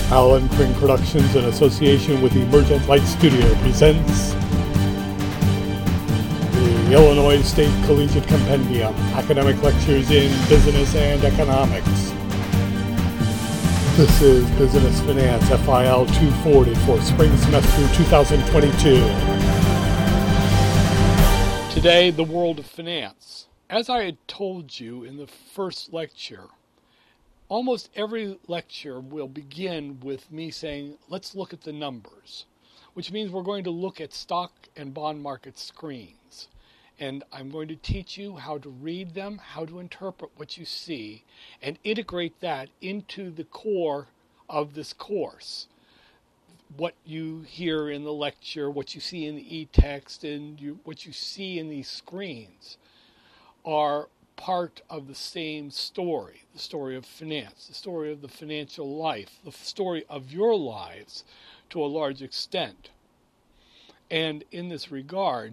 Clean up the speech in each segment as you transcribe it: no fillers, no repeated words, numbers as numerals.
Alan Pring Productions, in association with Emergent Light Studio, presents the Illinois State Collegiate Compendium, Academic Lectures in Business and Economics. This is Business Finance FIL 240 for spring semester 2022. Today, the world of finance. As I had told you in the first lecture, almost every lecture will begin with me saying, let's look at the numbers, which means we're going to look at stock and bond market screens. And I'm going to teach you how to read them, how to interpret what you see, and integrate that into the core of this course. What you hear in the lecture, what you see in the e-text, and what you see in these screens are part of the same story, the story of finance, the story of the financial life, the story of your lives to a large extent. And in this regard,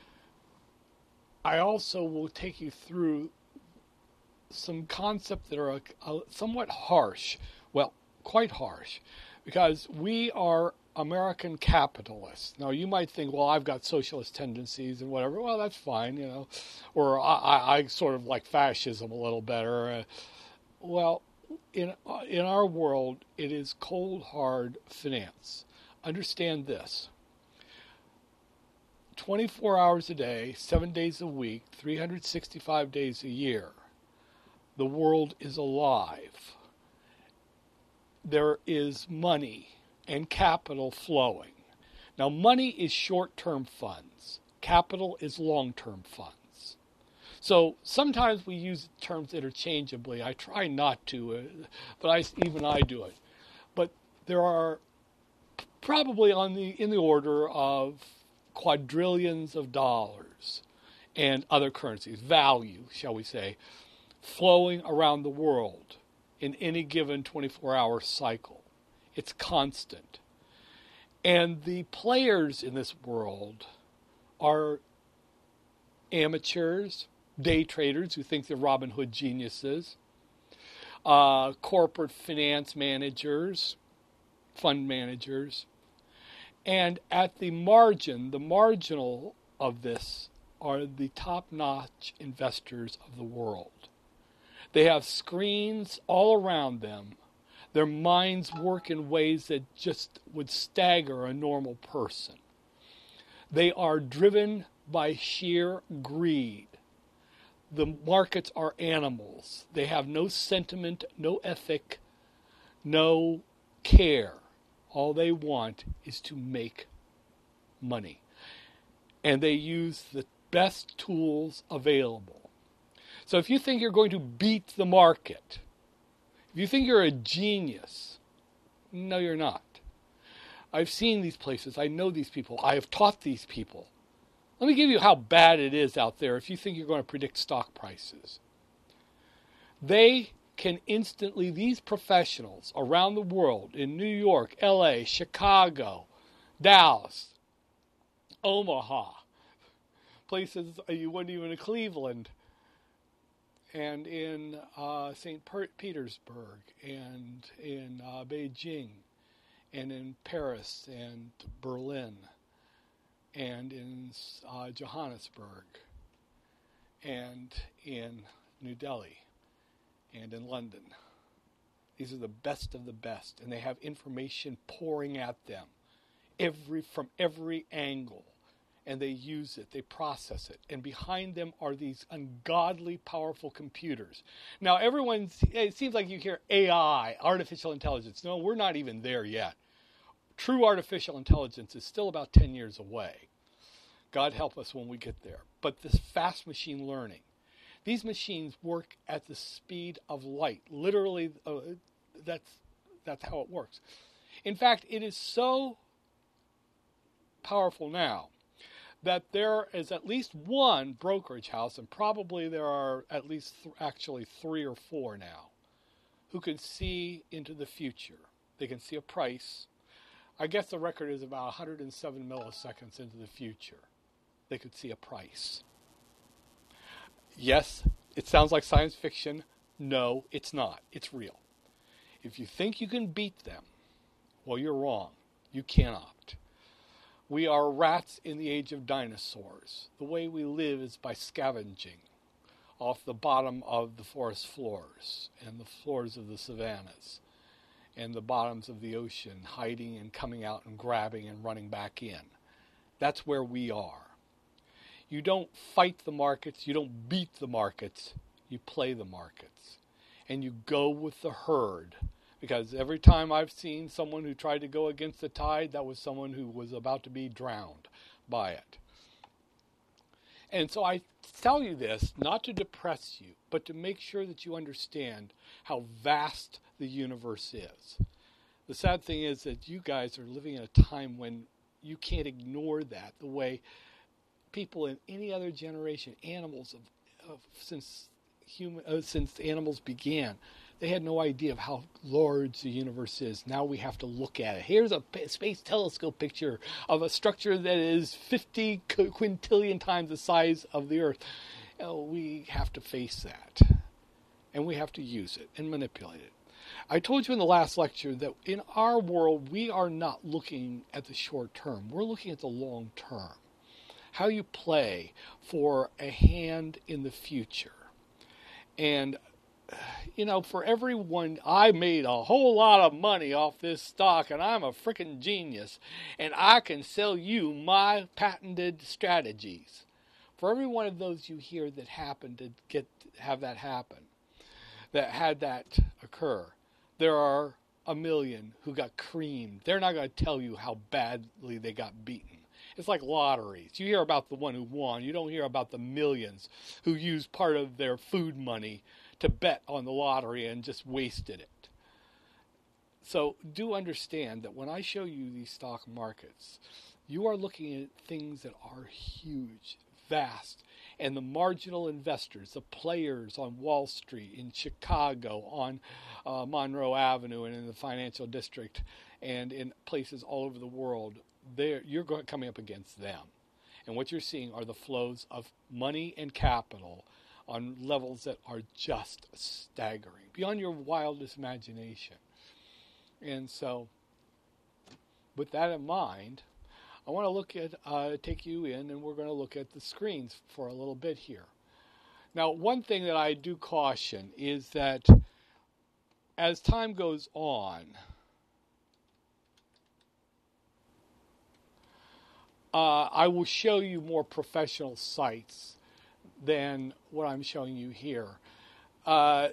I also will take you through some concepts that are somewhat harsh, well, quite harsh, because we are American capitalists. Now, you might think, well, I've got socialist tendencies and whatever. Well, that's fine, you know. Or I sort of like fascism a little better. Well, in our world, it is cold, hard finance. Understand this. 24 hours a day, 7 days a week, 365 days a year, the world is alive. There is money and capital flowing. Now, money is short-term funds. Capital is long-term funds. So sometimes we use terms interchangeably. I try not to, but even I do it. But there are probably in the order of quadrillions of dollars and other currencies, value, shall we say, flowing around the world in any given 24-hour cycle. It's constant. And the players in this world are amateurs, day traders who think they're Robin Hood geniuses, corporate finance managers, fund managers, and at the margin, the marginal of this are the top-notch investors of the world. They have screens all around them. Their minds work in ways that just would stagger a normal person. They are driven by sheer greed. The markets are animals. They have no sentiment, no ethic, no care. All they want is to make money. And they use the best tools available. So if you think you're going to beat the market, if you think you're a genius, no, you're not. I've seen these places. I know these people. I have taught these people. Let me give you how bad it is out there if you think you're going to predict stock prices. They can instantly, these professionals around the world, in New York, LA, Chicago, Dallas, Omaha, places you wouldn't even in Cleveland, and in St. Petersburg, and in Beijing, and in Paris, and Berlin, and in Johannesburg, and in New Delhi, and in London. These are the best of the best, and they have information pouring at them from every angle. And they use it, they process it. And behind them are these ungodly powerful computers. Now, it seems like you hear AI, artificial intelligence. No, we're not even there yet. True artificial intelligence is still about 10 years away. God help us when we get there. But this fast machine learning, these machines work at the speed of light. Literally, that's how it works. In fact, it is so powerful now that there is at least one brokerage house, and probably there are at least actually 3 or 4 now, who can see into the future. They can see a price. I guess the record is about 107 milliseconds into the future. They could see a price. Yes, it sounds like science fiction. No, it's not. It's real. If you think you can beat them, Well, you're wrong. You cannot. We are rats in the age of dinosaurs. The way we live is by scavenging off the bottom of the forest floors and the floors of the savannas and the bottoms of the ocean, hiding and coming out and grabbing and running back in. That's where we are. You don't fight the markets, you don't beat the markets, you play the markets. And you go with the herd. Because every time I've seen someone who tried to go against the tide, that was someone who was about to be drowned by it. And so I tell you this not to depress you, but to make sure that you understand how vast the universe is. The sad thing is that you guys are living in a time when you can't ignore that, the way people in any other generation, animals since animals began, they had no idea of how large the universe is. Now we have to look at it. Here's a space telescope picture of a structure that is 50 quintillion times the size of the Earth. We have to face that. And we have to use it and manipulate it. I told you in the last lecture that in our world, we are not looking at the short term. We're looking at the long term. How you play for a hand in the future. And for everyone, I made a whole lot of money off this stock and I'm a freaking genius and I can sell you my patented strategies. For every one of those you hear that happened to have that happen, that had that occur, there are a million who got creamed. They're not going to tell you how badly they got beaten. It's like lotteries. You hear about the one who won. You don't hear about the millions who used part of their food money to bet on the lottery and just wasted it. So do understand that when I show you these stock markets, you are looking at things that are huge, vast, and the marginal investors, the players on Wall Street, in Chicago, on Monroe Avenue and in the financial district, and in places all over the world, you're coming up against them. And what you're seeing are the flows of money and capital on levels that are just staggering, beyond your wildest imagination. And so, with that in mind, I want to look at, take you in, and we're going to look at the screens for a little bit here. Now, one thing that I do caution is that as time goes on, I will show you more professional sites than what I'm showing you here. I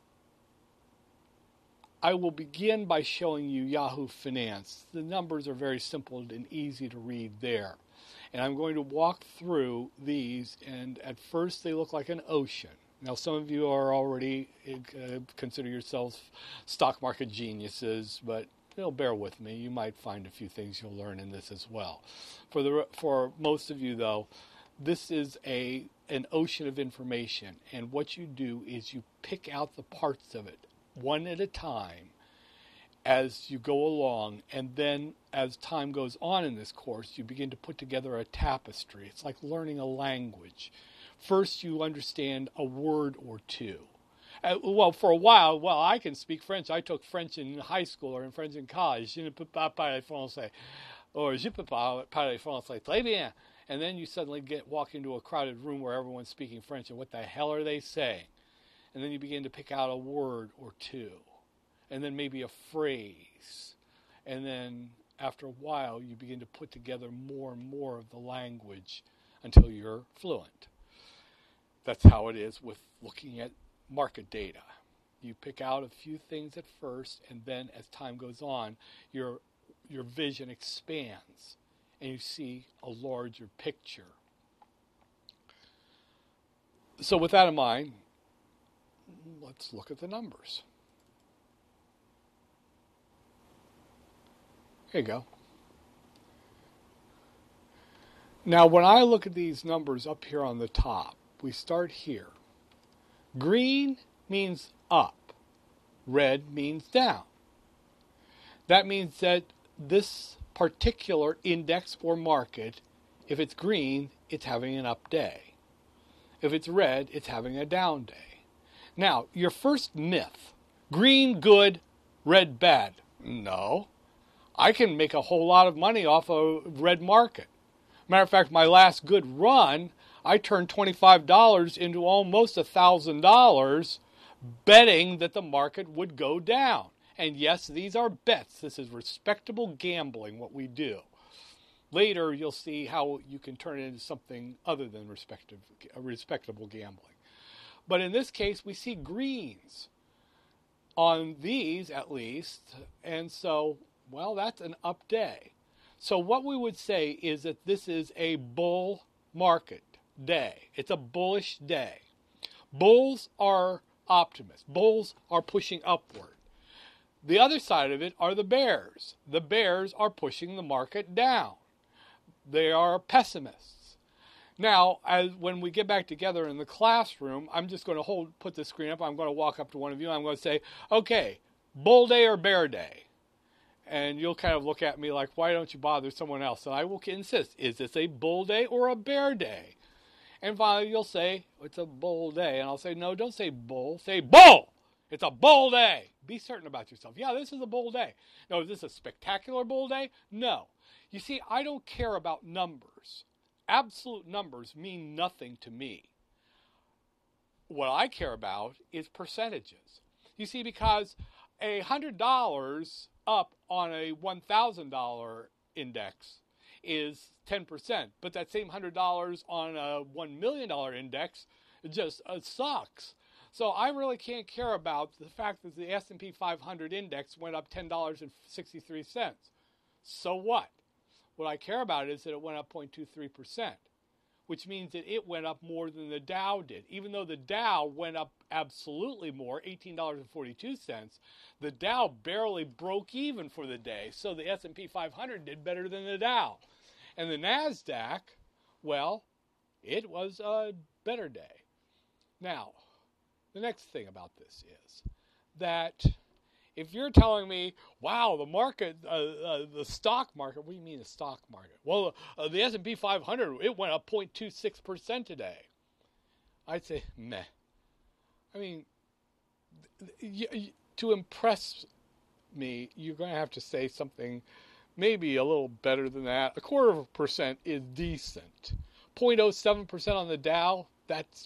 will begin by showing you Yahoo Finance. The numbers are very simple and easy to read there. And I'm going to walk through these, and at first they look like an ocean. Now, some of you are already consider yourselves stock market geniuses, but bear with me. You might find a few things you'll learn in this as well. For most of you, though, this is an ocean of information, and what you do is you pick out the parts of it one at a time as you go along, and then as time goes on in this course, you begin to put together a tapestry. It's like learning a language. First, you understand a word or two. For a while, I can speak French. I took French in high school or in French in college. Je ne peux pas parler français. Or je peux pas parler français. Très bien. And then you suddenly walk into a crowded room where everyone's speaking French, and what the hell are they saying? And then you begin to pick out a word or two, and then maybe a phrase. And then after a while, you begin to put together more and more of the language until you're fluent. That's how it is with looking at market data. You pick out a few things at first, and then as time goes on, your vision expands, and you see a larger picture. So with that in mind, let's look at the numbers. Here you go. Now, when I look at these numbers up here on the top, we start here. Green means up. Red means down. That means that this particular index or market, if it's green, it's having an up day. If it's red, it's having a down day. Now, your first myth, green good, red bad. No. I can make a whole lot of money off a red market. Matter of fact, my last good run, I turned $25 into almost $1,000 betting that the market would go down. And yes, these are bets. This is respectable gambling, what we do. Later, you'll see how you can turn it into something other than respectable gambling. But in this case, we see greens on these at least. And so, well, that's an up day. So what we would say is that this is a bull market day. It's a bullish day. Bulls are optimists. Bulls are pushing upward. The other side of it are the bears. The bears are pushing the market down. They are pessimists. Now, when we get back together in the classroom, I'm just going to put the screen up. I'm going to walk up to one of you. I'm going to say, okay, bull day or bear day? And you'll kind of look at me like, why don't you bother someone else? And I will insist, is this a bull day or a bear day? And finally, you'll say, it's a bull day. And I'll say, no, don't say bull. Say bull. It's a bull day. Be certain about yourself. Yeah, this is a bull day. Now, is this a spectacular bull day? No. You see, I don't care about numbers. Absolute numbers mean nothing to me. What I care about is percentages. You see, because $100 up on a $1,000 index is 10%, but that same $100 on a $1 million index just sucks. So I really can't care about the fact that the S&P 500 index went up $10.63. So what? What I care about is that it went up 0.23%, which means that it went up more than the Dow did. Even though the Dow went up absolutely more, $18.42, the Dow barely broke even for the day. So the S&P 500 did better than the Dow. And the NASDAQ, well, it was a better day. Now, the next thing about this is that if you're telling me, wow, the market, the stock market, what do you mean the stock market? Well, the S&P 500, it went up 0.26% today. I'd say, meh. I mean, to impress me, you're going to have to say something maybe a little better than that. 0.25% is decent. 0.07% on the Dow, that's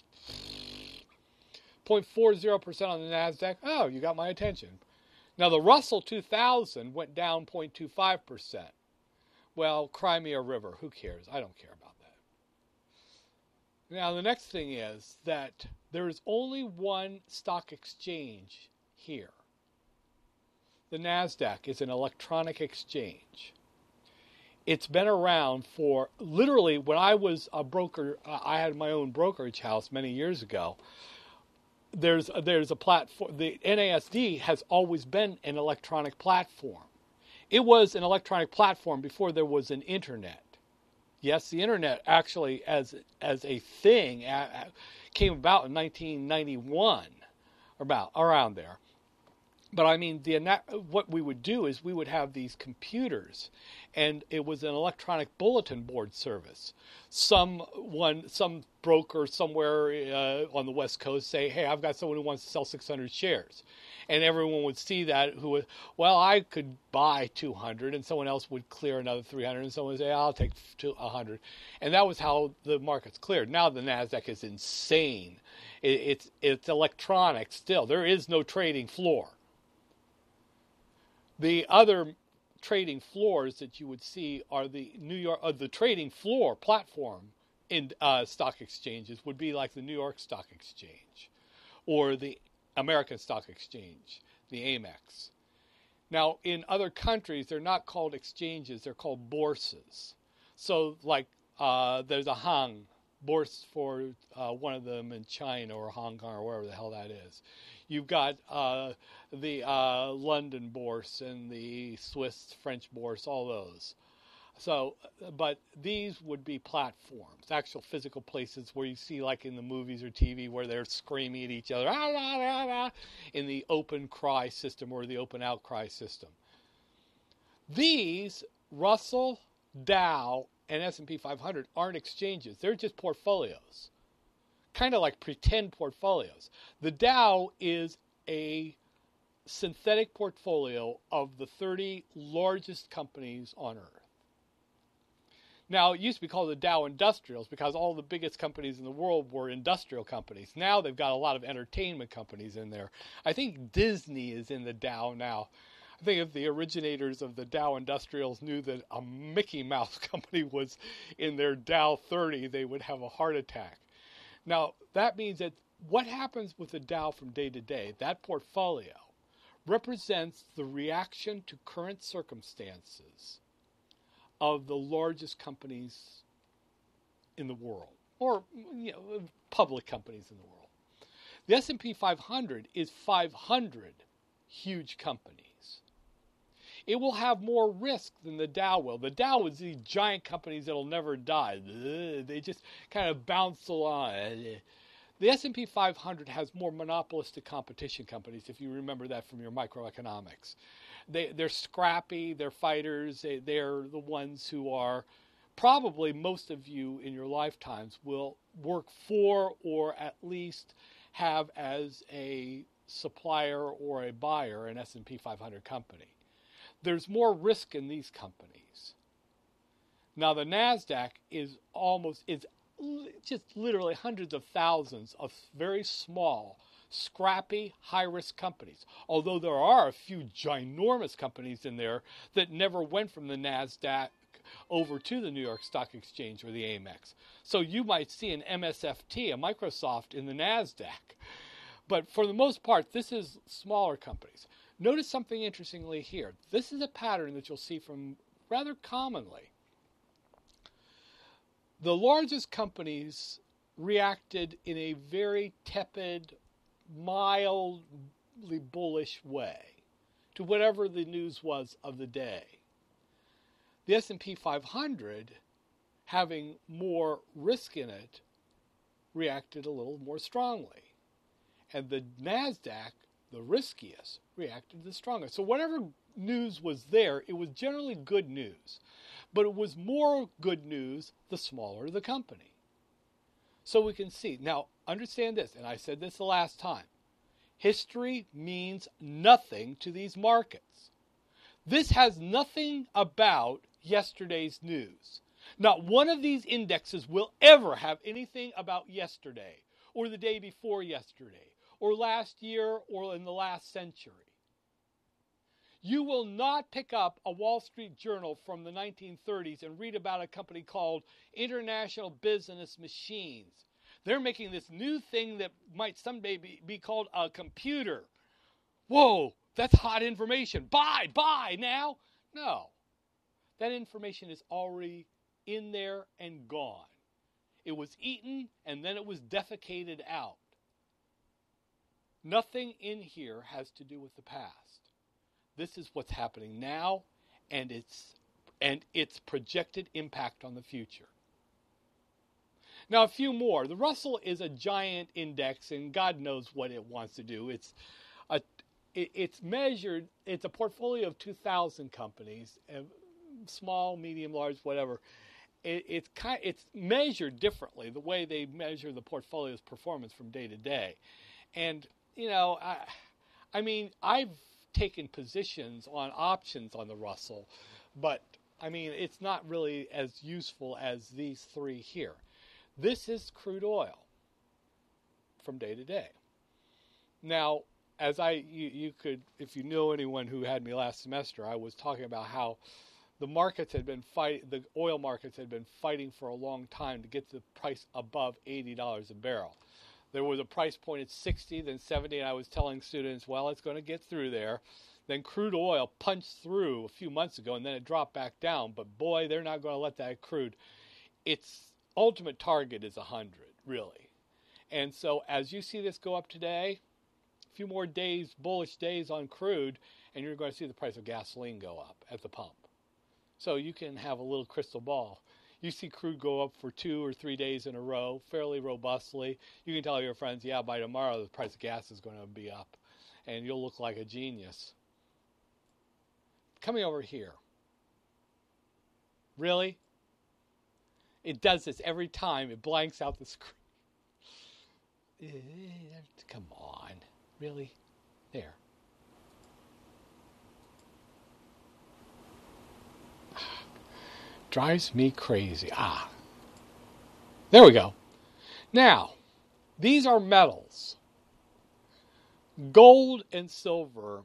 0.40% on the NASDAQ. Oh, you got my attention. Now, the Russell 2000 went down 0.25%. Well, cry me a river. Who cares? I don't care about that. Now, the next thing is that there is only one stock exchange here. The NASDAQ is an electronic exchange. It's been around for, literally, when I was a broker, I had my own brokerage house many years ago. There's a platform. The NASD has always been an electronic platform. It was an electronic platform before there was an internet. Yes, the internet actually, as a thing, came about in 1991, or around there. But I mean, what we would do is we would have these computers, and it was an electronic bulletin board service. Some broker somewhere on the West Coast say, hey, I've got someone who wants to sell 600 shares. And everyone would see that well, I could buy 200, and someone else would clear another 300, and someone would say, I'll take 100. And that was how the markets cleared. Now the NASDAQ is insane. It's electronic still. There is no trading floor. The other trading floors that you would see are the the trading floor platform in stock exchanges would be like the New York Stock Exchange or the American Stock Exchange, the Amex. Now, in other countries, they're not called exchanges, they're called bourses. So, like, there's a Hang bourse for one of them in China or Hong Kong or wherever the hell that is. You've got the London bourse and the Swiss French bourse, all those. So, but these would be platforms, actual physical places where you see, like in the movies or TV, where they're screaming at each other, ah, ah, ah, ah, in the open cry system or the open outcry system. These, Russell, Dow, and S&P 500 aren't exchanges. They're just portfolios, kind of like pretend portfolios. The Dow is a synthetic portfolio of the 30 largest companies on Earth. Now, it used to be called the Dow Industrials because all the biggest companies in the world were industrial companies. Now they've got a lot of entertainment companies in there. I think Disney is in the Dow now. I think if the originators of the Dow Industrials knew that a Mickey Mouse company was in their Dow 30, they would have a heart attack. Now, that means that what happens with the Dow from day to day, that portfolio, represents the reaction to current circumstances of the largest companies in the world, or public companies in the world. The S&P 500 is 500 huge companies. It will have more risk than the Dow will. The Dow is these giant companies that'll never die. They just kind of bounce along. The S&P 500 has more monopolistic competition companies, if you remember that from your microeconomics. They're scrappy, they're fighters, they're the ones who are, probably most of you in your lifetimes will work for or at least have as a supplier or a buyer an S&P 500 company. There's more risk in these companies. Now the NASDAQ is just literally hundreds of thousands of very small, scrappy, high-risk companies. Although there are a few ginormous companies in there that never went from the NASDAQ over to the New York Stock Exchange or the AMEX. So you might see an MSFT, a Microsoft, in the NASDAQ. But for the most part, this is smaller companies. Notice something interestingly here. This is a pattern that you'll see from rather commonly. The largest companies reacted in a very tepid, mildly bullish way to whatever the news was of the day. The S&P 500, having more risk in it, reacted a little more strongly. And the NASDAQ, the riskiest, reacted the strongest. So whatever news was there, it was generally good news. But it was more good news the smaller the company. So we can see. Now, understand this, and I said this the last time. History means nothing to these markets. This has nothing about yesterday's news. Not one of these indexes will ever have anything about yesterday, or the day before yesterday, or last year, or in the last century. You will not pick up a Wall Street Journal from the 1930s and read about a company called International Business Machines. They're making this new thing that might someday be called a computer. Whoa, that's hot information. Buy now. No, that information is already in there and gone. It was eaten and then it was defecated out. Nothing in here has to do with the past. This is what's happening now and its projected impact on the future. Now, a few more. The Russell is a giant index, and God knows what it wants to do. It's measured. It's a portfolio of 2,000 companies, small, medium, large, whatever. It's measured differently. The way they measure the portfolio's performance from day to day, and I mean, I've taken positions on options on the Russell, but I mean, it's not really as useful as these three here. This is crude oil from day to day. Now, as you could, if you know anyone who had me last semester, I was talking about how the markets had been the oil markets had been fighting for a long time to get the price above $80 a barrel. There was a price point at 60, then 70, and I was telling students, well, it's going to get through there. Then crude oil punched through a few months ago, and then it dropped back down. But boy, they're not going to let that crude. Its ultimate target is 100, really. And so as you see this go up today, a few more days, bullish days on crude, and you're going to see the price of gasoline go up at the pump. So you can have a little crystal ball. You see crude go up for 2 or 3 days in a row, fairly robustly. You can tell your friends, yeah, by tomorrow the price of gas is going to be up, and you'll look like a genius. Coming over here. Really? It does this every time. It blanks out the screen. Come on. Really? There. drives me crazy. There we go. Now, these are metals. Gold and silver.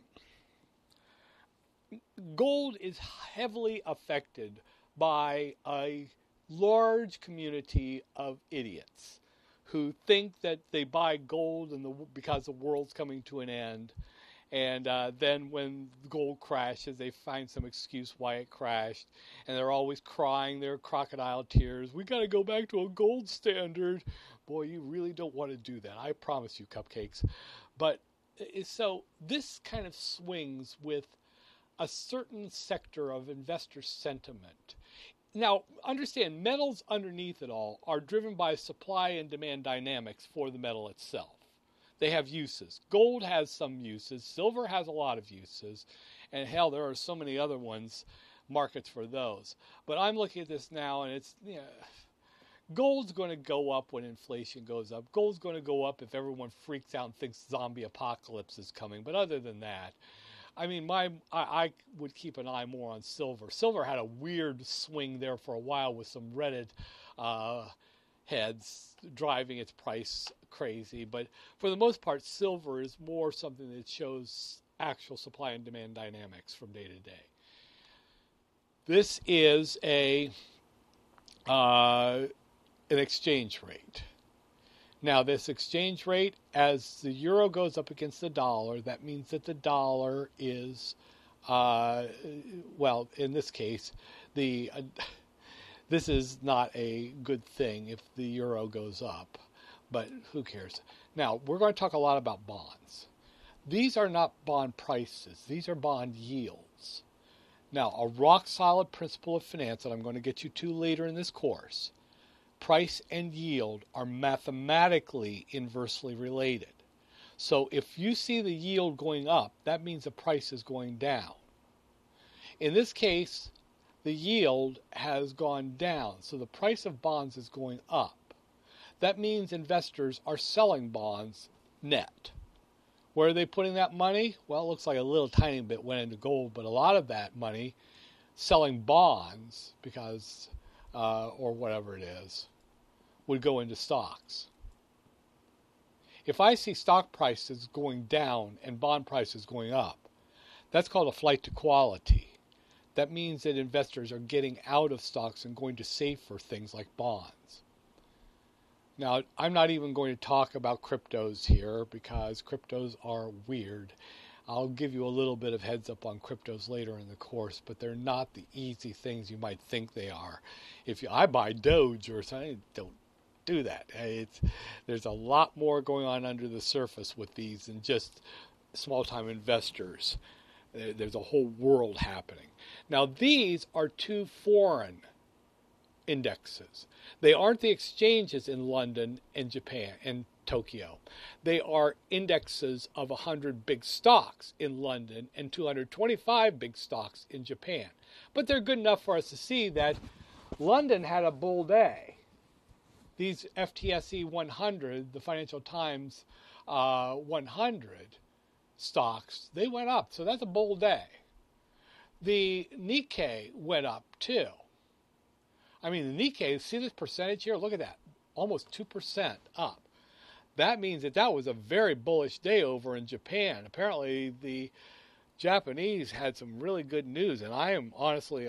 Gold is heavily affected by a large community of idiots who think that they buy gold because the world's coming to an end. And then when gold crashes, they find some excuse why it crashed. And they're always crying their crocodile tears. We got to go back to a gold standard. Boy, you really don't want to do that. I promise you, cupcakes. But so this kind of swings with a certain sector of investor sentiment. Now, understand, metals underneath it all are driven by supply and demand dynamics for the metal itself. They have uses. Gold has some uses. Silver has a lot of uses. And hell, there are so many other markets for those. But I'm looking at this now, and it's, gold's going to go up when inflation goes up. Gold's going to go up if everyone freaks out and thinks zombie apocalypse is coming. But other than that, I mean, I would keep an eye more on silver. Silver had a weird swing there for a while with some Reddit heads driving its price crazy. But for the most part, silver is more something that shows actual supply and demand dynamics from day to day. This is an exchange rate. Now, this exchange rate, as the euro goes up against the dollar, that means that the dollar is, in this case, this is not a good thing if the euro goes up, but who cares? Now, we're going to talk a lot about bonds. These are not bond prices. These are bond yields. Now, a rock-solid principle of finance that I'm going to get you to later in this course, price and yield are mathematically inversely related. So if you see the yield going up, that means the price is going down. In this case, the yield has gone down, so the price of bonds is going up. That means investors are selling bonds net. Where are they putting that money? Well, it looks like a little tiny bit went into gold, but a lot of that money selling bonds, because or whatever it is, would go into stocks. If I see stock prices going down and bond prices going up, that's called a flight to quality. That means that investors are getting out of stocks and going to safer things like bonds. Now, I'm not even going to talk about cryptos here because cryptos are weird. I'll give you a little bit of heads up on cryptos later in the course, but they're not the easy things you might think they are. I buy Doge or something, don't do that. There's a lot more going on under the surface with these than just small-time investors. There's a whole world happening. Now, these are two foreign indexes. They aren't the exchanges in London and Japan and Tokyo. They are indexes of 100 big stocks in London and 225 big stocks in Japan. But they're good enough for us to see that London had a bull day. These FTSE 100, the Financial Times 100 stocks, they went up. So that's a bull day. The Nikkei went up too. I mean, the Nikkei, see this percentage here? Look at that. Almost 2% up. That means that was a very bullish day over in Japan. Apparently, the Japanese had some really good news, and I am honestly,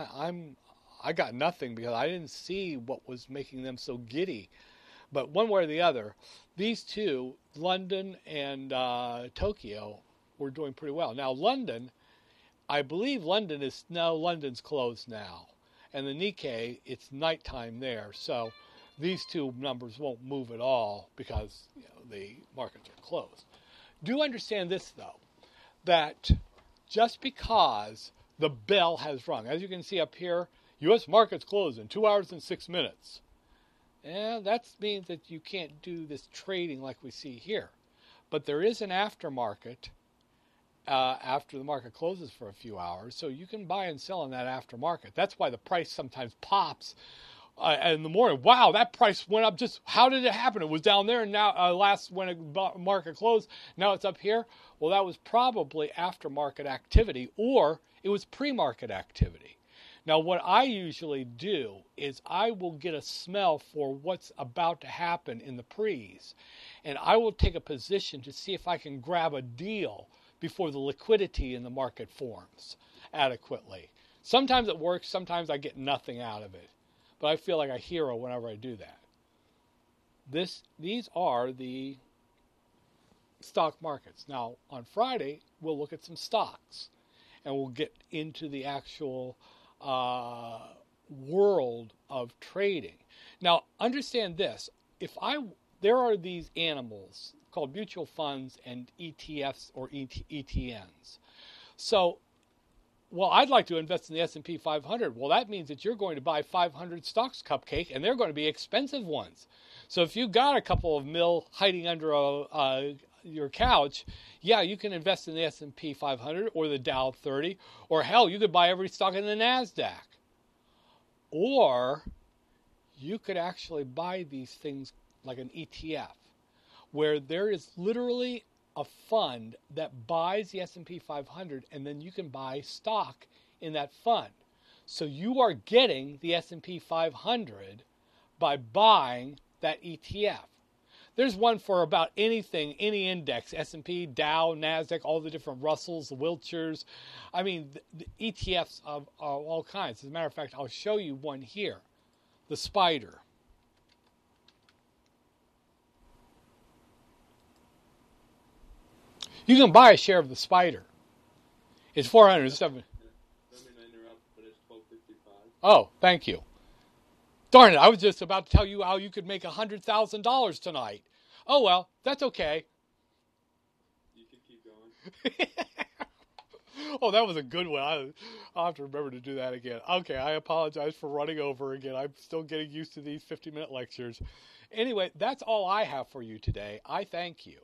I got nothing because I didn't see what was making them so giddy. But one way or the other, these two, London and Tokyo, were doing pretty well. Now, London, I believe London's closed now. And the Nikkei, it's nighttime there. So these two numbers won't move at all because the markets are closed. Do understand this, though, that just because the bell has rung, as you can see up here, U.S. markets closed in 2 hours and 6 minutes. And that means that you can't do this trading like we see here. But there is an aftermarket after the market closes for a few hours, so you can buy and sell in that aftermarket. That's why the price sometimes pops in the morning. Wow, that price went up. Just how did it happen? It was down there, and now when the market closed, now it's up here. Well, that was probably aftermarket activity, or it was pre-market activity. Now, what I usually do is I will get a smell for what's about to happen in the pre's, and I will take a position to see if I can grab a deal before the liquidity in the market forms adequately. Sometimes it works, sometimes I get nothing out of it, but I feel like a hero whenever I do that. These are the stock markets. Now, on Friday, we'll look at some stocks, and we'll get into the actual world of trading. Now, understand this: there are these animals called mutual funds and ETFs or ETNs. So, well, I'd like to invest in the S&P 500. Well, that means that you're going to buy 500 stocks, Cupcake, and they're going to be expensive ones. So if you've got a couple of mil hiding under your couch, yeah, you can invest in the S&P 500 or the Dow 30, or hell, you could buy every stock in the NASDAQ. Or you could actually buy these things like an ETF, where there is literally a fund that buys the S&P 500, and then you can buy stock in that fund. So you are getting the S&P 500 by buying that ETF. There's one for about anything, any index, S&P, Dow, NASDAQ, all the different Russells, the Wiltshires. I mean, the ETFs of all kinds. As a matter of fact, I'll show you one here, the SPDR. You can buy a share of the SPDR. It's 407. Oh, thank you. Darn it, I was just about to tell you how you could make $100,000 tonight. Oh, well, that's okay. You can keep going. Oh, that was a good one. I'll have to remember to do that again. Okay, I apologize for running over again. I'm still getting used to these 50-minute lectures. Anyway, that's all I have for you today. I thank you.